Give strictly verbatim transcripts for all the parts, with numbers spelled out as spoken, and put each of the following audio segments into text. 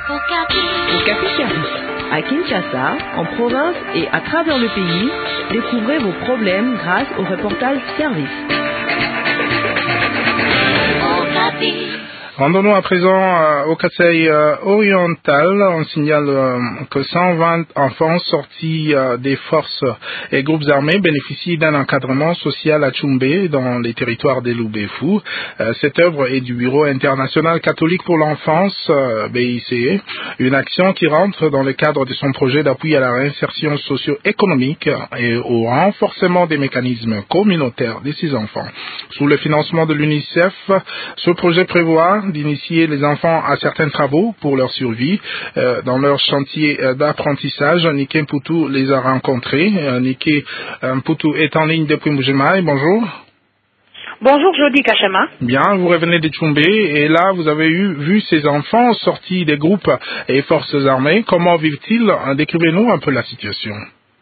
Okapi Service. À Kinshasa, en province et à travers le pays, découvrez vos problèmes grâce au reportage Service. Rendons-nous à présent euh, au Kasaï euh, oriental. On signale euh, que cent vingt enfants sortis euh, des forces et groupes armés bénéficient d'un encadrement social à Tchoumbé, dans les territoires des Loubefou. Euh, cette œuvre est du Bureau international catholique pour l'enfance, euh, B I C E, une action qui rentre dans le cadre de son projet d'appui à la réinsertion socio-économique et au renforcement des mécanismes communautaires de ces enfants. Sous le financement de l'UNICEF, ce projet prévoit d'initier les enfants à certains travaux pour leur survie. Euh, dans leur chantier euh, d'apprentissage, Niké Mpoutou les a rencontrés. Euh, Niké euh, Mpoutou est en ligne depuis Mbujimaï. Bonjour. Bonjour Jody Kachama. Bien, vous revenez de Tchoumbé et là vous avez eu, vu ces enfants sortis des groupes et forces armées. Comment vivent-ils? Décrivez-nous un peu la situation.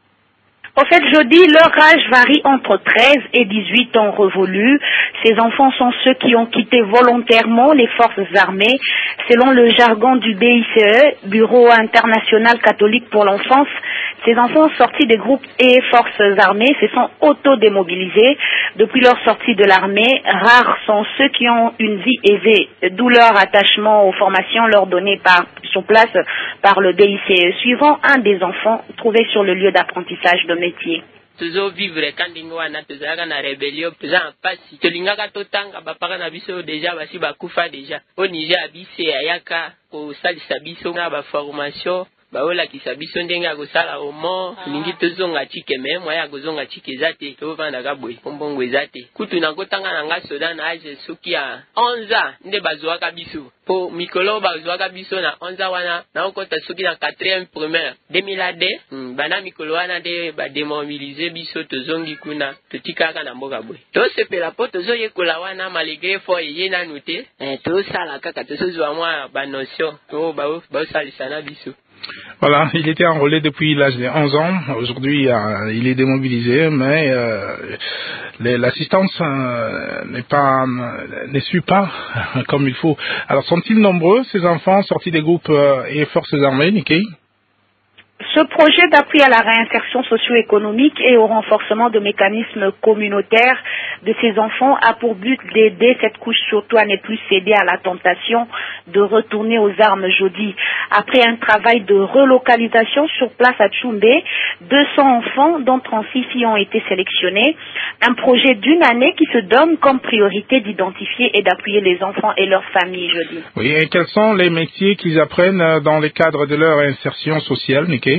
Au fait, jeudi, leur âge varie entre treize et dix-huit ans révolus. Ces enfants sont ceux qui ont quitté volontairement les forces armées. Selon le jargon du B I C E, Bureau international catholique pour l'enfance, ces enfants sortis des groupes et forces armées se sont auto-démobilisés. Depuis leur sortie de l'armée, rares sont ceux qui ont une vie aisée, d'où leur attachement aux formations leur données par, sur place par le B I C E, suivant un des enfants trouvé sur le lieu d'apprentissage de métier. Toujours vivre quand ndingo wana tozalaka na rébellion toza en pasi tolingaka totanga bapaka na biso déjà basi bakufa déjà au Niger abise ayaka kosalisa biso na baformation baolakisa biso ndenge ya kosala omo lingi tozonga chike me mwa ya kozonga chike eza te tovandaka boye kombongo eza te kutu nakotanga na nga soda na age soki ya onze ans nde bazwaka biso po mikolo bazwaka biso na onze ans wana naokota soki na quatrième primaire deux mille deux hmm, bana mikolo wana nde bademobilize biso tozongi kuna totikaka na mboka boye tosepela po tozoyekola wana malgré fo eye nanu te eh, tosala kaka tozozwa mwa banotion to baosalisa na biso. Voilà, il était enrôlé depuis l'âge de onze ans. Aujourd'hui, euh, il est démobilisé, mais euh, l'assistance euh, n'est pas, euh, ne suit pas comme il faut. Alors, sont-ils nombreux, ces enfants sortis des groupes euh, et forces armées, Niké? Ce projet d'appui à la réinsertion socio-économique et au renforcement de mécanismes communautaires de ces enfants a pour but d'aider cette couche surtout à ne plus céder à la tentation de retourner aux armes jeudi. Après un travail de relocalisation sur place à Tchoumbé, deux cents enfants, dont trente-six filles, ont été sélectionnés. Un projet d'une année qui se donne comme priorité d'identifier et d'appuyer les enfants et leurs familles jeudi. Oui, et quels sont les métiers qu'ils apprennent dans le cadre de leur insertion sociale, Niké?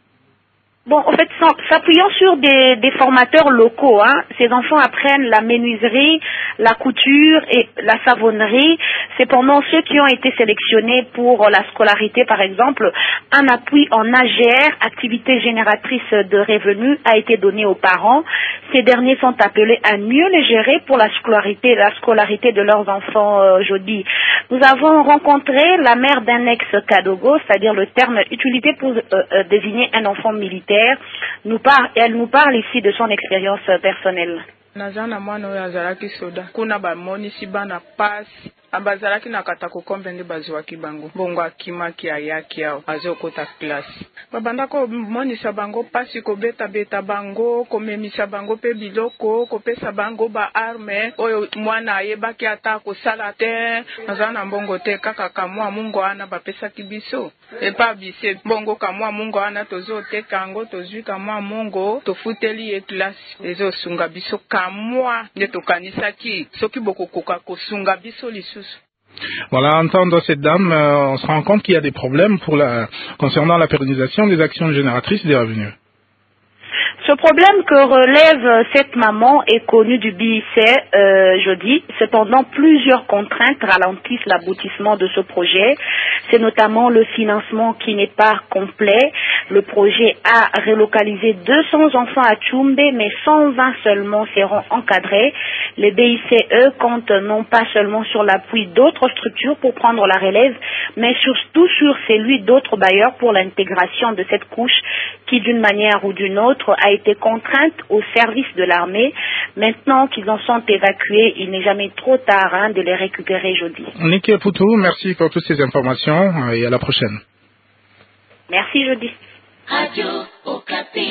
Bon, en fait, s'appuyant sur des, des formateurs locaux, hein, ces enfants apprennent la menuiserie, la couture et la savonnerie. Cependant, ceux qui ont été sélectionnés pour la scolarité, par exemple, un appui en A G R, activité génératrice de revenus, a été donné aux parents. Ces derniers sont appelés à mieux les gérer pour la scolarité, la scolarité de leurs enfants euh, jeudi. Nous avons rencontré la mère d'un ex-Kadogo, c'est-à-dire le terme utilisé pour euh, euh, désigner un enfant militaire. Nous parle, elle nous parle ici de son expérience personnelle. Nazana mwana oyo azalaki soda kuna bamonisi bana pasi abazalaki na katako kombe nde bazwaki bango bongo akimaki ayaki awo azokota klasi babandako monisa bango pasi kobeta beta bango komemisa bango pe biloko kopesa bango ba arme oyo mwana ayebaki ata kosala te nazana mbongo te kaka kamwa mungo ana bapesaki biso epa bise bongo kamwa mungo ana tozoteka ngo tozwi kamwa mungo tofuteli e klasi ezosunga biso kamwa nde tokanisaki soki bokokoka kosunga biso lisusu. Voilà, à entendre cette dame, euh, on se rend compte qu'il y a des problèmes pour la, concernant la pérennisation des actions génératrices des revenus. Ce problème que relève cette maman est connu du B I C E euh, jeudi. Cependant, plusieurs contraintes ralentissent l'aboutissement de ce projet. C'est notamment le financement qui n'est pas complet. Le projet a relocalisé deux cents enfants à Tchoumbé, mais cent vingt seulement seront encadrés. Le B I C E compte non pas seulement sur l'appui d'autres structures pour prendre la relève, mais surtout sur celui d'autres bailleurs pour l'intégration de cette couche qui, d'une manière ou d'une autre, a été contrainte au service de l'armée. Maintenant qu'ils en sont évacués, il n'est jamais trop tard hein, de les récupérer jeudi. Niki Poutou, merci pour toutes ces informations et à la prochaine. Merci jeudi. Radio Okapi.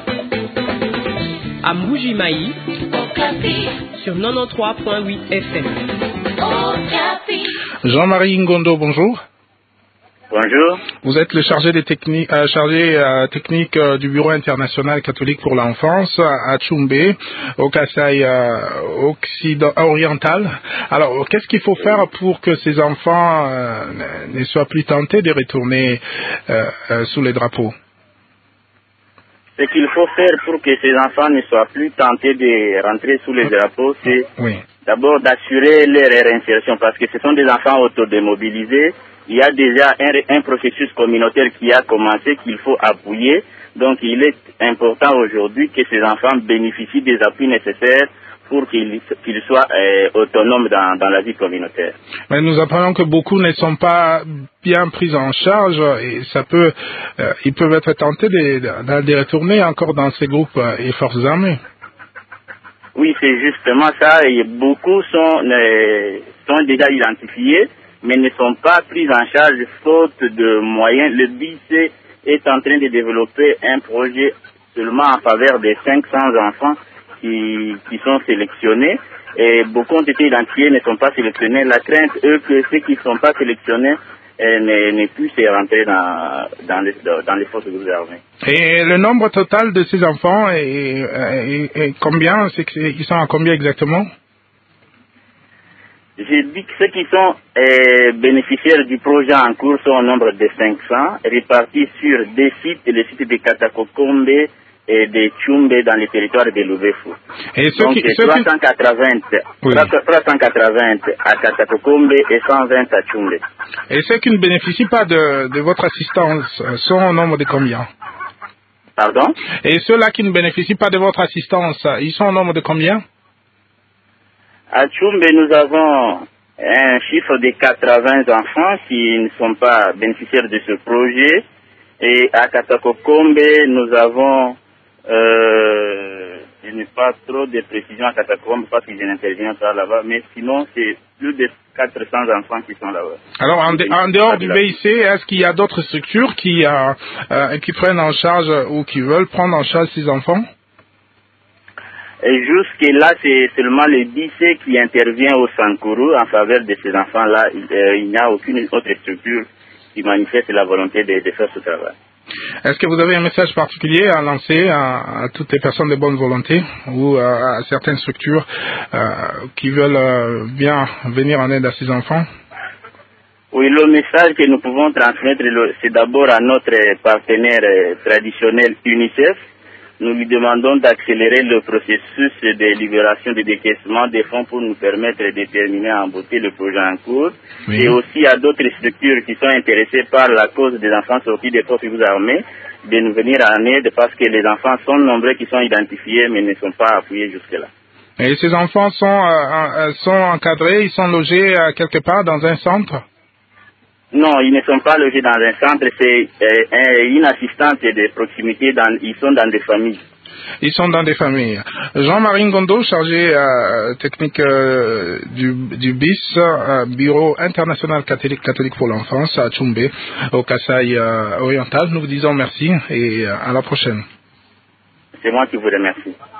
À Mbuji-Mayi, Okapi. sur quatre-vingt-treize virgule huit F M. Okapi. Jean-Marie Ngondo, bonjour. Bonjour. Vous êtes le chargé des techniques, euh, chargé euh, technique euh, du Bureau international catholique pour l'enfance à Tchoumbé, au Kasaï euh, occident, oriental. Alors, qu'est-ce qu'il faut faire pour que ces enfants euh, ne soient plus tentés de retourner euh, euh, sous les drapeaux? Ce qu'il faut faire pour que ces enfants ne soient plus tentés de rentrer sous les drapeaux, c'est oui. d'abord d'assurer leur réinsertion, parce que ce sont des enfants autodémobilisés. Il y a déjà un, un processus communautaire qui a commencé, qu'il faut appuyer. Donc il est important aujourd'hui que ces enfants bénéficient des appuis nécessaires pour qu'ils qu'ils soient euh, autonomes dans, dans la vie communautaire. Mais nous apprenons que beaucoup ne sont pas bien pris en charge et ça peut, euh, ils peuvent être tentés de, de, de retourner encore dans ces groupes euh, et forces armées. Oui, c'est justement ça. Et beaucoup sont, euh, sont déjà identifiés, mais ne sont pas pris en charge faute de moyens. Le B I C est en train de développer un projet seulement en faveur des cinq cents enfants qui, qui sont sélectionnés. Et beaucoup ont été identifiés, ne sont pas sélectionnés. La crainte, eux, que ceux qui ne sont pas sélectionnés euh, ne, ne puissent rentrer dans, dans, les, dans les forces armées. Et le nombre total de ces enfants est, est, est combien? C'est que, ils sont à combien exactement? J'ai dit que ceux qui sont euh, bénéficiaires du projet en cours sont au nombre de cinq cents, répartis sur des sites, les sites de Katakokombe et de Tchoumbé dans les territoires de Louvéfou. Et ceux Donc qui, trois cent quatre-vingts, oui. trois cent quatre-vingts à Katakokombe et cent vingt à Tchoumbé. Et ceux qui ne bénéficient pas de, de votre assistance sont au nombre de combien? Pardon? Et ceux-là qui ne bénéficient pas de votre assistance, ils sont au nombre de combien? À Tchoumbé, nous avons un chiffre de quatre-vingts enfants qui ne sont pas bénéficiaires de ce projet. Et à Katakokombe, nous avons, euh, je n'ai pas trop de précisions à Katakokombe parce que je n'interviens pas là-bas, mais sinon, c'est plus de quatre cents enfants qui sont là-bas. Alors, en, de, en dehors du B I C, est-ce qu'il y a d'autres structures qui, euh, euh, qui prennent en charge ou qui veulent prendre en charge ces enfants? Et jusque-là, c'est seulement le B I C qui intervient au Sankourou en faveur de ces enfants-là. Il, euh, il n'y a aucune autre structure qui manifeste la volonté de, de faire ce travail. Est-ce que vous avez un message particulier à lancer à, à toutes les personnes de bonne volonté ou à, à certaines structures euh, qui veulent euh, bien venir en aide à ces enfants? Oui, le message que nous pouvons transmettre, c'est d'abord à notre partenaire traditionnel UNICEF. Nous lui demandons d'accélérer le processus de libération de décaissement des fonds pour nous permettre de terminer en beauté le projet en cours. Oui. Et aussi à d'autres structures qui sont intéressées par la cause des enfants sortis des forces armées de nous venir en aide parce que les enfants sont nombreux qui sont identifiés mais ne sont pas appuyés jusque-là. Et ces enfants sont, euh, sont encadrés, ils sont logés euh, quelque part dans un centre? Non, ils ne sont pas logés dans un centre, c'est euh, une assistante de proximité, dans, ils sont dans des familles. Ils sont dans des familles. Jean-Marie Ngondo, chargé euh, technique euh, du, du B I S, euh, Bureau international catholique, catholique pour l'enfance à Tchoumbé, au Kasaï euh, oriental, nous vous disons merci et euh, à la prochaine. C'est moi qui vous remercie.